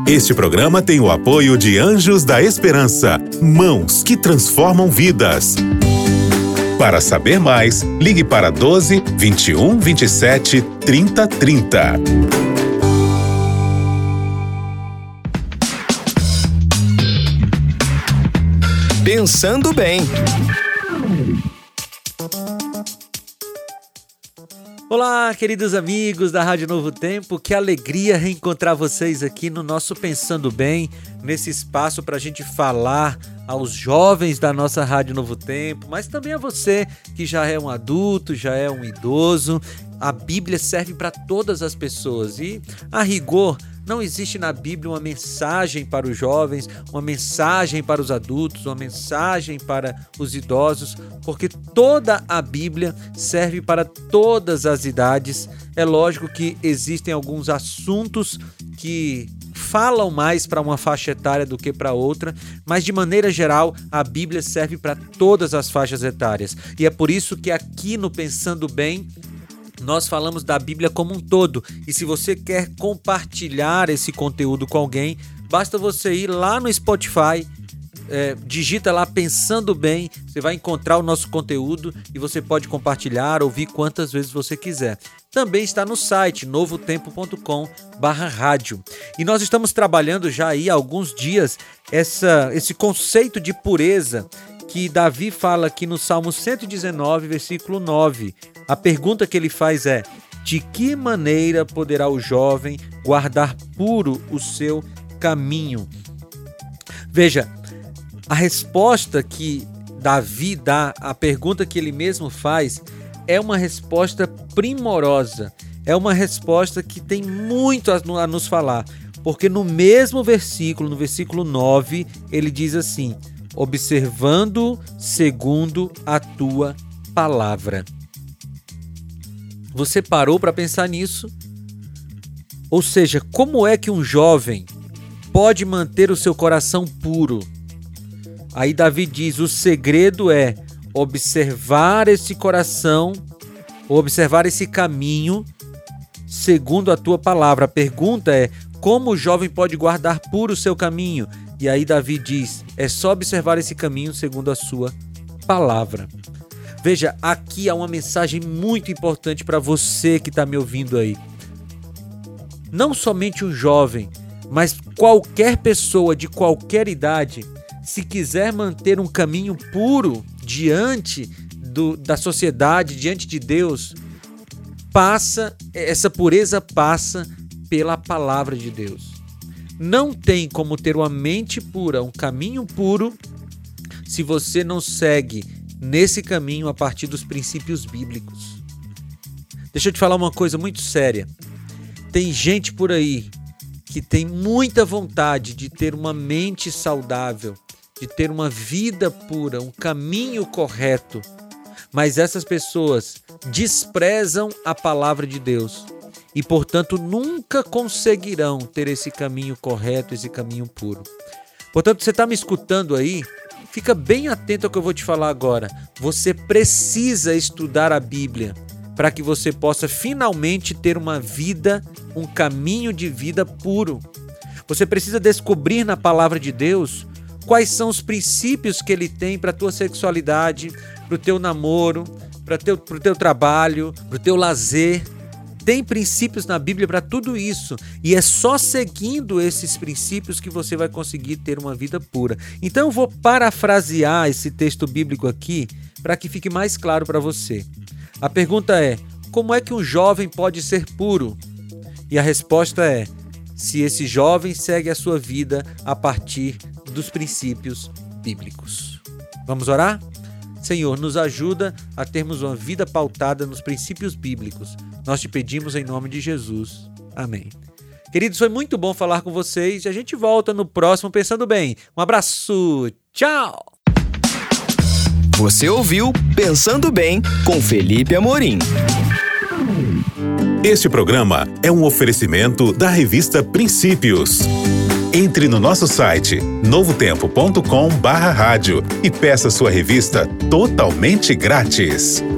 Este programa tem o apoio de Anjos da Esperança, mãos que transformam vidas. Para saber mais, ligue para 12 21 27 30 30. Pensando bem. Olá, queridos amigos da Rádio Novo Tempo, que alegria reencontrar vocês aqui no nosso Pensando Bem, nesse espaço para a gente falar aos jovens da nossa Rádio Novo Tempo, mas também a você que já é um adulto, já é um idoso. A Bíblia serve para todas as pessoas e, a rigor, não existe na Bíblia uma mensagem para os jovens, uma mensagem para os adultos, uma mensagem para os idosos, porque toda a Bíblia serve para todas as idades. É lógico que existem alguns assuntos que falam mais para uma faixa etária do que para outra, mas de maneira geral a Bíblia serve para todas as faixas etárias. E é por isso que aqui no Pensando Bem, nós falamos da Bíblia como um todo, e se você quer compartilhar esse conteúdo com alguém, basta você ir lá no Spotify, digita lá Pensando Bem, você vai encontrar o nosso conteúdo e você pode compartilhar, ouvir quantas vezes você quiser. Também está no site novotempo.com/rádio. E nós estamos trabalhando já aí há alguns dias esse conceito de pureza que Davi fala aqui no Salmo 119, versículo 9. A pergunta que ele faz é: de que maneira poderá o jovem guardar puro o seu caminho? Veja, a resposta que Davi dá à pergunta que ele mesmo faz é uma resposta primorosa, é uma resposta que tem muito a nos falar, porque no mesmo versículo, no versículo 9, ele diz assim: observando segundo a tua palavra. Você parou para pensar nisso? Ou seja, como é que um jovem pode manter o seu coração puro? Aí Davi diz: o segredo é observar esse coração, observar esse caminho segundo a tua palavra. A pergunta é: como o jovem pode guardar puro o seu caminho? E aí Davi diz: é só observar esse caminho segundo a sua palavra. Veja, aqui há uma mensagem muito importante para você que está me ouvindo aí. Não somente um jovem, mas qualquer pessoa de qualquer idade, se quiser manter um caminho puro diante da sociedade, diante de Deus, essa pureza passa pela palavra de Deus. Não tem como ter uma mente pura, um caminho puro, se você não segue nesse caminho a partir dos princípios bíblicos. Deixa eu te falar uma coisa muito séria. Tem gente por aí que tem muita vontade de ter uma mente saudável, de ter uma vida pura, um caminho correto, mas essas pessoas desprezam a palavra de Deus e, portanto, nunca conseguirão ter esse caminho correto, esse caminho puro. Portanto, você está me escutando aí? Fica bem atento ao que eu vou te falar agora. Você precisa estudar a Bíblia para que você possa finalmente ter uma vida, um caminho de vida puro. Você precisa descobrir na palavra de Deus quais são os princípios que ele tem para a tua sexualidade, para o teu namoro, para o teu trabalho, para o teu lazer. Tem princípios na Bíblia para tudo isso, e é só seguindo esses princípios que você vai conseguir ter uma vida pura. Então eu vou parafrasear esse texto bíblico aqui para que fique mais claro para você. A pergunta é: como é que um jovem pode ser puro? E a resposta é: se esse jovem segue a sua vida a partir dos princípios bíblicos. Vamos orar? Senhor, nos ajuda a termos uma vida pautada nos princípios bíblicos. Nós te pedimos em nome de Jesus. Amém. Queridos, foi muito bom falar com vocês e a gente volta no próximo Pensando Bem. Um abraço. Tchau! Você ouviu Pensando Bem com Felipe Amorim. Este programa é um oferecimento da revista Princípios. Entre no nosso site novotempo.com/rádio e peça sua revista totalmente grátis.